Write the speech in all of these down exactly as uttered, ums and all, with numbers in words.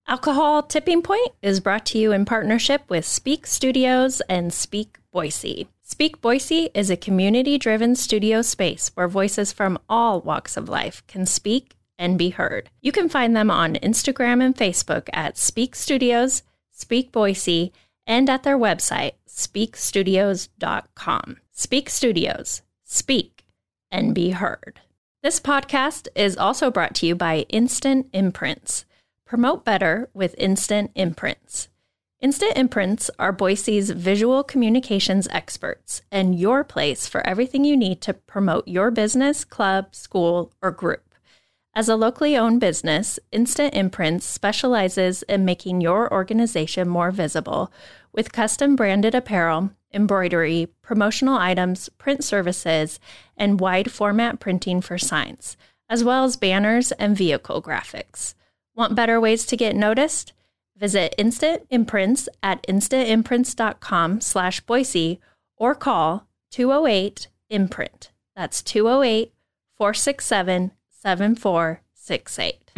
Alcohol Tipping Point is brought to you in partnership with Speak Studios and Speak Boise. Speak Boise is a community-driven studio space where voices from all walks of life can speak and be heard. You can find them on Instagram and Facebook at Speak Studios, Speak Boise, and at their website, speak studios dot com. Speak Studios. Speak and be heard. This podcast is also brought to you by Instant Imprints. Promote better with Instant Imprints. Instant Imprints are Boise's visual communications experts and your place for everything you need to promote your business, club, school, or group. As a locally owned business, Instant Imprints specializes in making your organization more visible with custom branded apparel, embroidery, promotional items, print services, and wide format printing for signs, as well as banners and vehicle graphics. Want better ways to get noticed? Visit Instant Imprints at instantimprints.com slash Boise or call two oh eight imprint. That's two oh eight, four six seven, seven four six eight.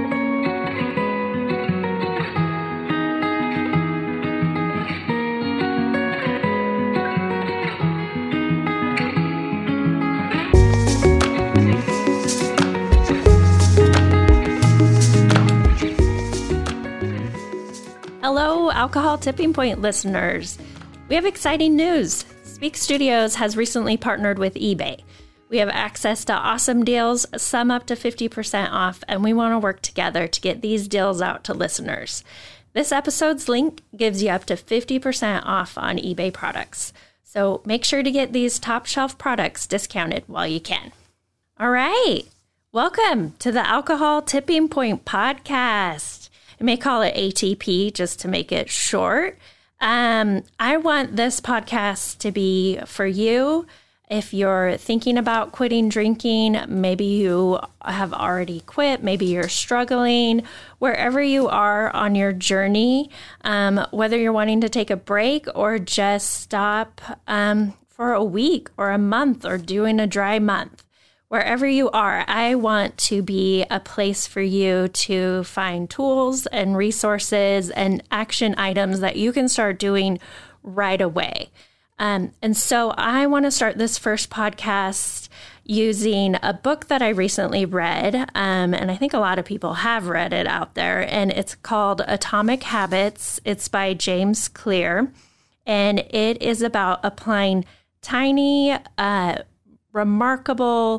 Hello, Alcohol Tipping Point listeners. We have exciting news. Speak Studios has recently partnered with eBay. We have access to awesome deals, some up to fifty percent off, and we want to work together to get these deals out to listeners. This episode's link gives you up to fifty percent off on eBay products. So make sure to get these top shelf products discounted while you can. All right. Welcome to the Alcohol Tipping Point podcast. I may call it A T P just to make it short. Um, I want this podcast to be for you. If you're thinking about quitting drinking, maybe you have already quit, maybe you're struggling, wherever you are on your journey, um, whether you're wanting to take a break or just stop um, for a week or a month or doing a dry month. Wherever you are, I want to be a place for you to find tools and resources and action items that you can start doing right away. Um, and so I want to start this first podcast using a book that I recently read, um, and I think a lot of people have read it out there, and it's called Atomic Habits. It's by James Clear, and it is about applying tiny, uh, remarkable,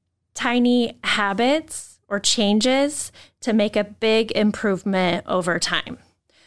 tiny habits or changes to make a big improvement over time.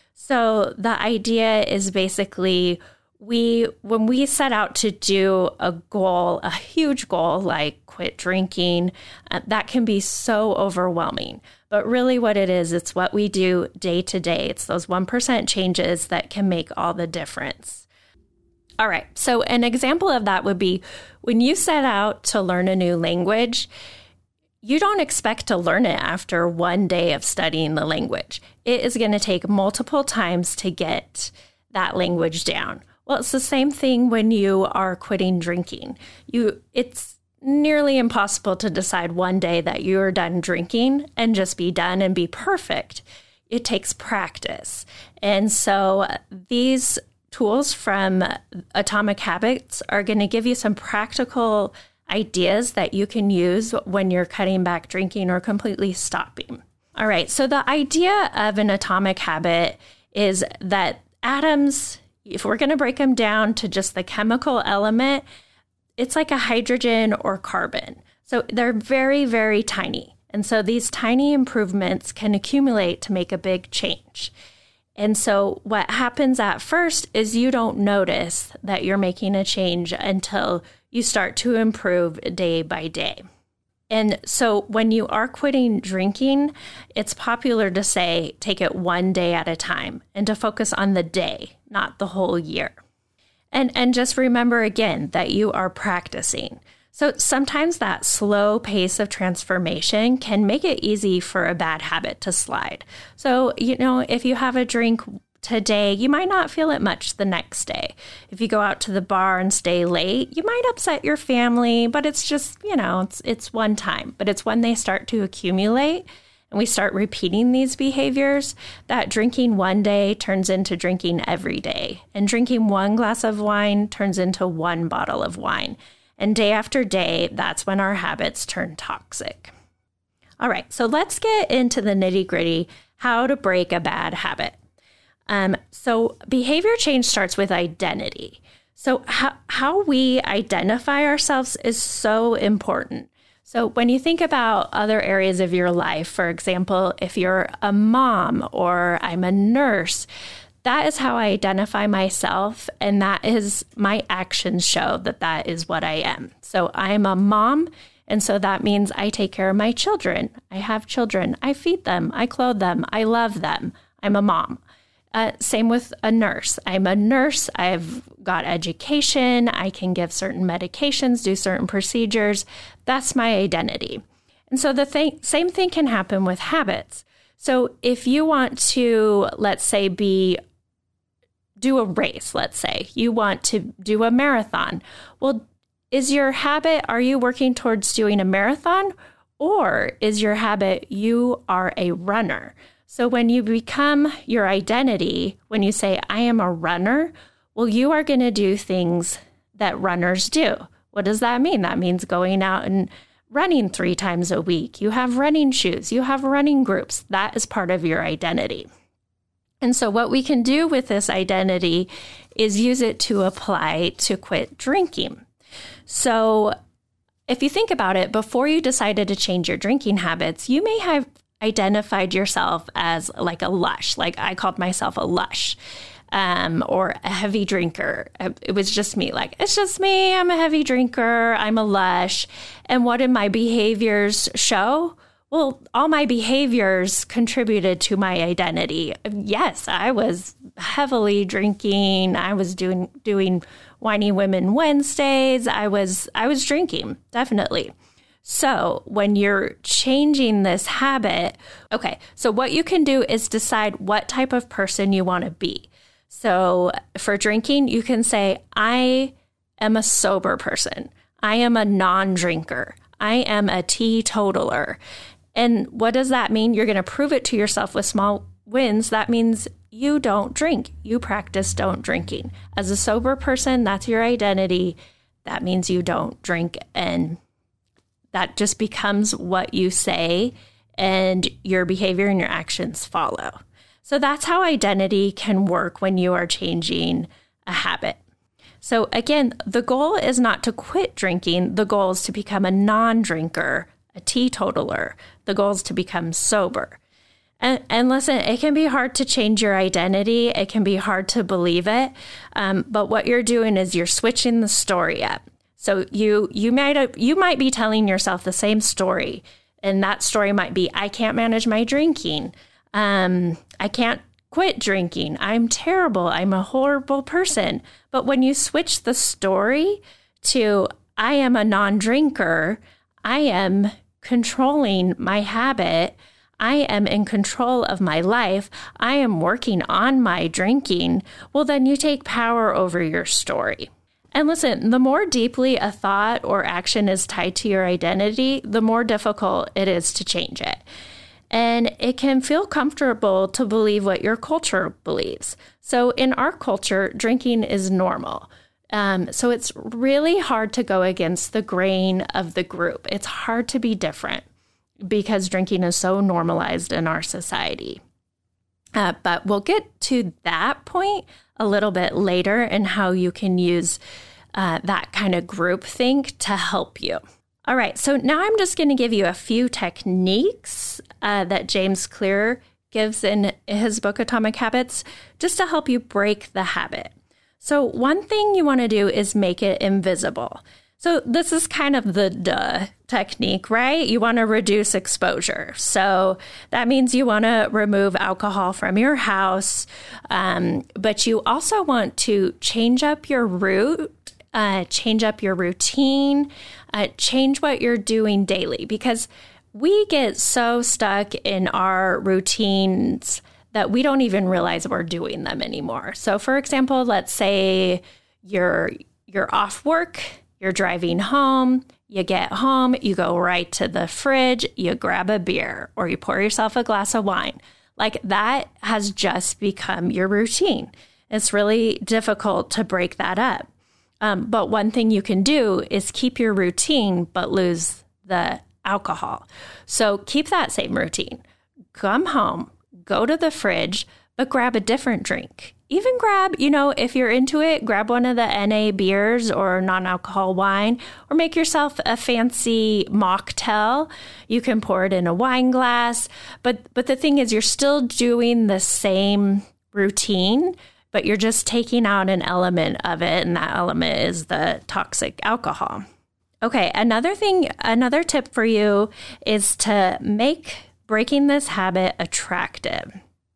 So the idea is basically we, when we set out to do a goal, a huge goal like quit drinking, uh, that can be so overwhelming. But really what it is, it's what we do day to day. It's those one percent changes that can make all the difference. All right, so an example of that would be when you set out to learn a new language, you don't expect to learn it after one day of studying the language. It is going to take multiple times to get that language down. Well, it's the same thing when you are quitting drinking. You, it's nearly impossible to decide one day that you're done drinking and just be done and be perfect. It takes practice. And so these tools from Atomic Habits are going to give you some practical ideas that you can use when you're cutting back drinking or completely stopping. All right, so the idea of an atomic habit is that atoms, if we're going to break them down to just the chemical element, it's like a hydrogen or carbon. So they're very, very tiny. And so these tiny improvements can accumulate to make a big change. And so what happens at first is you don't notice that you're making a change until you start to improve day by day. And so when you are quitting drinking, it's popular to say, take it one day at a time and to focus on the day, not the whole year. And, and just remember again that you are practicing. So sometimes that slow pace of transformation can make it easy for a bad habit to slide. So, you know, if you have a drink today, you might not feel it much the next day. If you go out to the bar and stay late, you might upset your family, but it's just, you know, it's it's one time. But it's when they start to accumulate and we start repeating these behaviors, that drinking one day turns into drinking every day. And drinking one glass of wine turns into one bottle of wine. And day after day, that's when our habits turn toxic. All right, so let's get into the nitty-gritty, how to break a bad habit. Um, so behavior change starts with identity. So how, how we identify ourselves is so important. So when you think about other areas of your life, for example, if you're a mom or I'm a nurse, that is how I identify myself. And that is my actions show that that is what I am. So I'm a mom. And so that means I take care of my children. I have children. I feed them. I clothe them. I love them. I'm a mom. Uh, same with a nurse. I'm a nurse. I've got education. I can give certain medications, do certain procedures. That's my identity. And so the thing, same thing can happen with habits. So if you want to, let's say, be do a race, let's say you want to do a marathon. Well, is your habit, are you working towards doing a marathon, or is your habit you are a runner? So when you become your identity, when you say, I am a runner, well, you are going to do things that runners do. What does that mean? That means going out and running three times a week. You have running shoes. You have running groups. That is part of your identity. And so what we can do with this identity is use it to apply to quit drinking. So if you think about it, before you decided to change your drinking habits, you may have identified yourself as like a lush, like I called myself a lush, um, or a heavy drinker. It was just me, like, it's just me. I'm a heavy drinker. I'm a lush. And what did my behaviors show? Well, all my behaviors contributed to my identity. Yes, I was heavily drinking. I was doing doing Whiny Women Wednesdays. I was I was drinking, definitely. So when you're changing this habit, okay, so what you can do is decide what type of person you want to be. So for drinking, you can say, I am a sober person. I am a non-drinker. I am a teetotaler. And what does that mean? You're going to prove it to yourself with small wins. That means you don't drink. You practice don't drinking. As a sober person, that's your identity. That means you don't drink, and that just becomes what you say, and your behavior and your actions follow. So that's how identity can work when you are changing a habit. So again, the goal is not to quit drinking. The goal is to become a non-drinker, a teetotaler. The goal is to become sober. And, and listen, it can be hard to change your identity. It can be hard to believe it. Um, but what you're doing is you're switching the story up. So you you might you might be telling yourself the same story, and that story might be, I can't manage my drinking. Um, I can't quit drinking. I'm terrible. I'm a horrible person. But when you switch the story to, I am a non-drinker, I am controlling my habit, I am in control of my life, I am working on my drinking, well, then you take power over your story. And listen, the more deeply a thought or action is tied to your identity, the more difficult it is to change it. And it can feel comfortable to believe what your culture believes. So in our culture, drinking is normal. Um, so it's really hard to go against the grain of the group. It's hard to be different because drinking is so normalized in our society. Uh, but we'll get to that point a little bit later and how you can use uh, that kind of groupthink to help you. All right, so now I'm just going to give you a few techniques uh, that James Clear gives in his book, Atomic Habits, just to help you break the habit. So one thing you want to do is make it invisible. So this is kind of the duh technique, right? You want to reduce exposure. So that means you want to remove alcohol from your house, um, but you also want to change up your route, uh, change up your routine, uh, change what you're doing daily, because we get so stuck in our routines that we don't even realize we're doing them anymore. So for example, let's say you're you're off work. You're driving home, you get home, you go right to the fridge, you grab a beer, or you pour yourself a glass of wine. Like that has just become your routine. It's really difficult to break that up. Um, but one thing you can do is keep your routine, but lose the alcohol. So keep that same routine. Come home, go to the fridge, but grab a different drink. Even grab, you know, if you're into it, grab one of the N A beers or non-alcohol wine, or make yourself a fancy mocktail. You can pour it in a wine glass. But but the thing is, you're still doing the same routine, but you're just taking out an element of it, and that element is the toxic alcohol. Okay, another thing, another tip for you is to make breaking this habit attractive.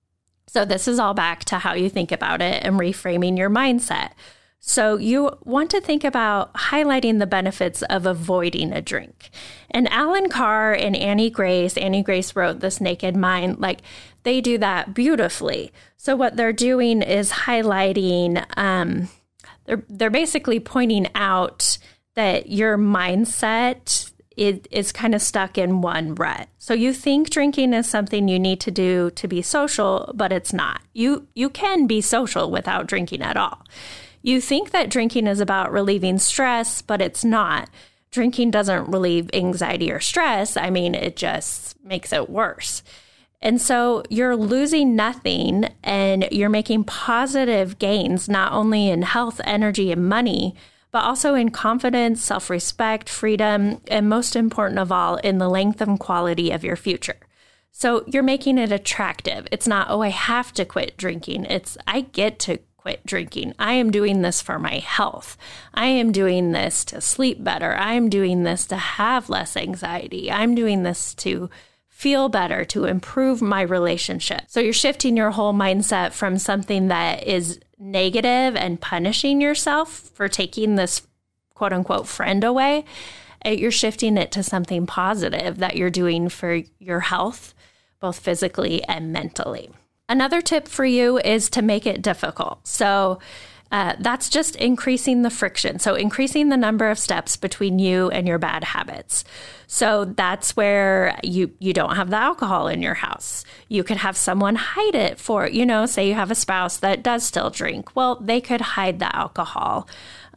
So this is all back to how you think about it and reframing your mindset. So you want to think about highlighting the benefits of avoiding a drink. And Alan Carr and Annie Grace, Annie Grace wrote This Naked Mind, like they do that beautifully. So what they're doing is highlighting, um, they're, they're basically pointing out that your mindset It is kind of stuck in one rut. So you think drinking is something you need to do to be social, but it's not. You you can be social without drinking at all. You think that drinking is about relieving stress, but it's not. Drinking doesn't relieve anxiety or stress. I mean, it just makes it worse. And so you're losing nothing and you're making positive gains, not only in health, energy, and money, but also in confidence, self-respect, freedom, and most important of all, in the length and quality of your future. So you're making it attractive. It's not, oh, I have to quit drinking. It's, I get to quit drinking. I am doing this for my health. I am doing this to sleep better. I am doing this to have less anxiety. I'm doing this to feel better, to improve my relationship. So you're shifting your whole mindset from something that is negative and punishing yourself for taking this quote unquote friend away. You're shifting it to something positive that you're doing for your health, both physically and mentally. Another tip for you is to make it difficult. So uh, that's just increasing the friction. So increasing the number of steps between you and your bad habits. So that's where you, you don't have the alcohol in your house. You could have someone hide it for, you know, say you have a spouse that does still drink. Well, they could hide the alcohol.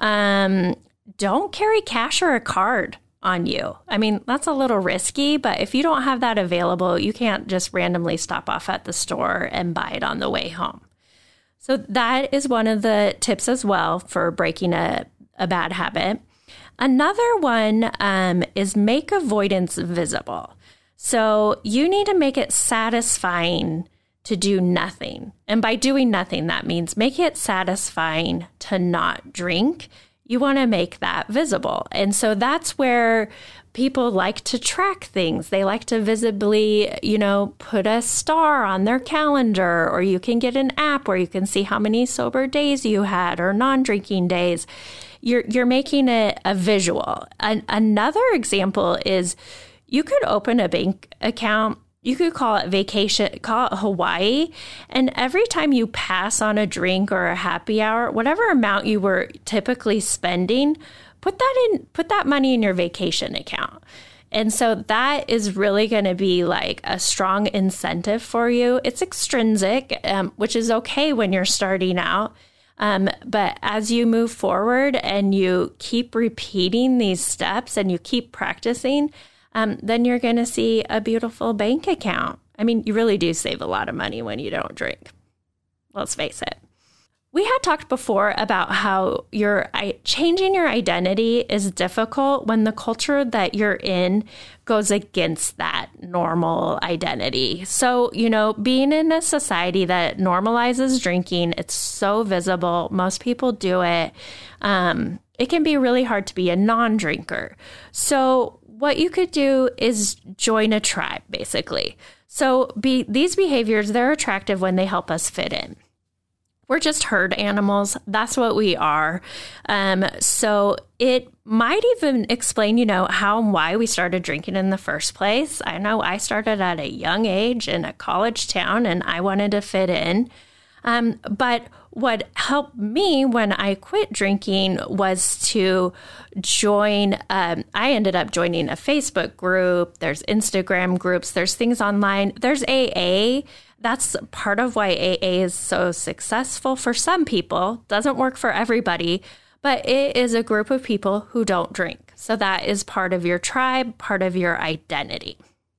Um, don't carry cash or a card on you. I mean, that's a little risky, but if you don't have that available, you can't just randomly stop off at the store and buy it on the way home. So that is one of the tips as well for breaking a, a bad habit. Another one um, is make avoidance visible. So you need to make it satisfying to do nothing. And by doing nothing, that means make it satisfying to not drink. You want to make that visible. And so that's where people like to track things. They like to visibly, you know, put a star on their calendar, or you can get an app where you can see how many sober days you had or non-drinking days. You're you're making it a visual. An, another example is you could open a bank account. You could call it vacation, call it Hawaii. And every time you pass on a drink or a happy hour, whatever amount you were typically spending, put that in, put that money in your vacation account. And so that is really going to be like a strong incentive for you. It's extrinsic, um, which is okay when you're starting out. Um, but as you move forward and you keep repeating these steps and you keep practicing, um, then you're going to see a beautiful bank account. I mean, you really do save a lot of money when you don't drink. Let's face it. We had talked before about how your changing your identity is difficult when the culture that you're in goes against that normal identity. So, you know, being in a society that normalizes drinking, it's so visible. Most people do it. Um, it can be really hard to be a non-drinker. So what you could do is join a tribe, basically. So be, these behaviors, they're attractive when they help us fit in. We're just herd animals. That's what we are. Um, so it might even explain, you know, how and why we started drinking in the first place. I know I started at a young age in a college town and I wanted to fit in. Um, but what helped me when I quit drinking was to join, um, I ended up joining a Facebook group. There's Instagram groups. There's things online. There's A A. That's part of why A A is so successful for some people. Doesn't work for everybody, but it is a group of people who don't drink. So that is part of your tribe, part of your identity.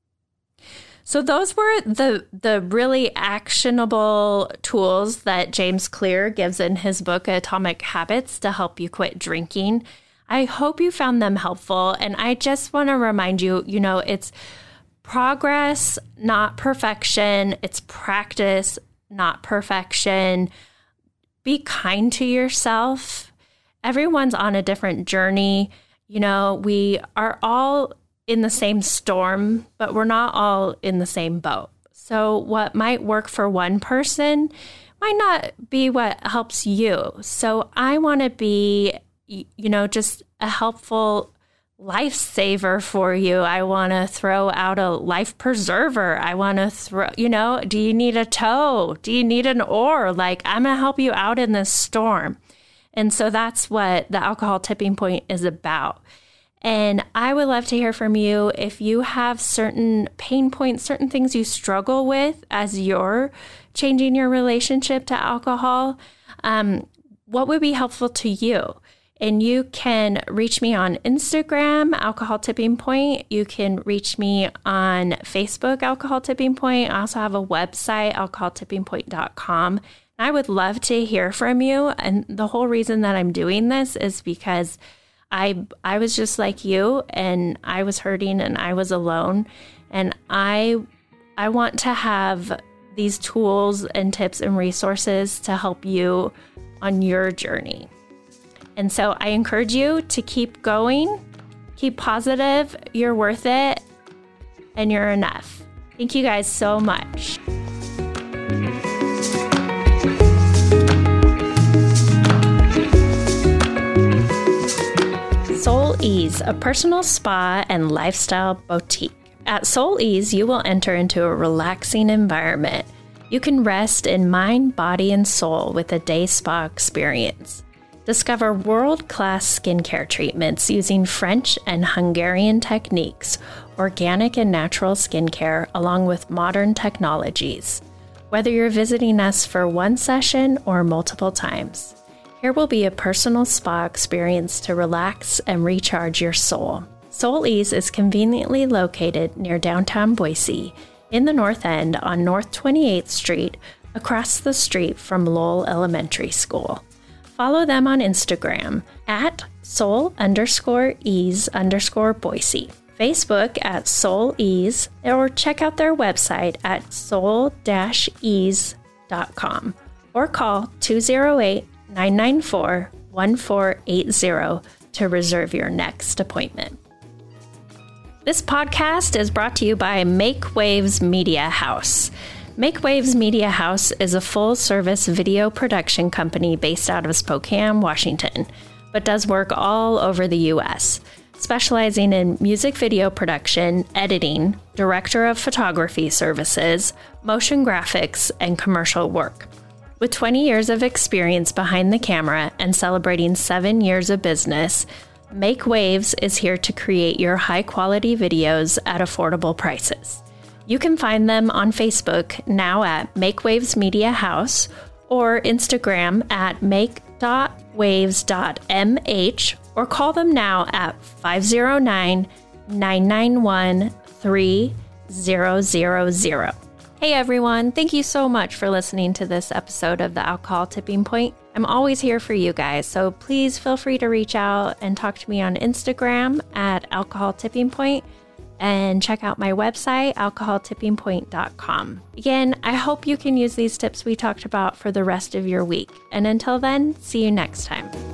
So those were the the really actionable tools that James Clear gives in his book, Atomic Habits, to help you quit drinking. I hope you found them helpful. And I just want to remind you, you know, it's progress, not perfection. It's practice, not perfection. Be kind to yourself. Everyone's on a different journey. You know, we are all in the same storm, but we're not all in the same boat. So what might work for one person might not be what helps you. So I want to be, you know, just a helpful lifesaver for you. I want to throw out a life preserver. I want to throw, you know, do you need a tow? Do you need an oar? Like, I'm going to help you out in this storm. And so that's what the Alcohol Tipping Point is about. And I would love to hear from you if you have certain pain points, certain things you struggle with as you're changing your relationship to alcohol. Um, what would be helpful to you? And you can reach me on Instagram, Alcohol Tipping Point. You can reach me on Facebook, Alcohol Tipping Point. I also have a website, alcohol tipping point dot com. I would love to hear from you. And the whole reason that I'm doing this is because I I was just like you, and I was hurting and I was alone. And I I want to have these tools and tips and resources to help you on your journey. And so I encourage you to keep going, keep positive, you're worth it, and you're enough. Thank you guys so much. Soul Ease, a personal spa and lifestyle boutique. At Soul Ease, you will enter into a relaxing environment. You can rest in mind, body, and soul with a day spa experience. Discover world-class skincare treatments using French and Hungarian techniques, organic and natural skincare, along with modern technologies. Whether you're visiting us for one session or multiple times, here will be a personal spa experience to relax and recharge your soul. Soul Ease is conveniently located near downtown Boise, in the North End on North twenty-eighth Street, across the street from Lowell Elementary School. Follow them on Instagram at soul underscore ease underscore Boise, Facebook at Soul Ease, or check out their website at soul dash ease dot com, or call two oh eight, nine nine four, one four eight zero to reserve your next appointment. This podcast is brought to you by Make Waves Media House. Make Waves Media House is a full-service video production company based out of Spokane, Washington, but does work all over the U S, specializing in music video production, editing, director of photography services, motion graphics, and commercial work. With twenty years of experience behind the camera and celebrating seven years of business, Make Waves is here to create your high-quality videos at affordable prices. You can find them on Facebook now at Make Waves Media House, or Instagram at make dot waves dot m h, or call them now at five oh nine, nine nine one, three zero zero zero. Hey everyone, thank you so much for listening to this episode of the Alcohol Tipping Point. I'm always here for you guys, so please feel free to reach out and talk to me on Instagram at Alcohol Tipping Point, and check out my website, alcohol tipping point dot com. Again, I hope you can use these tips we talked about for the rest of your week. And until then, see you next time.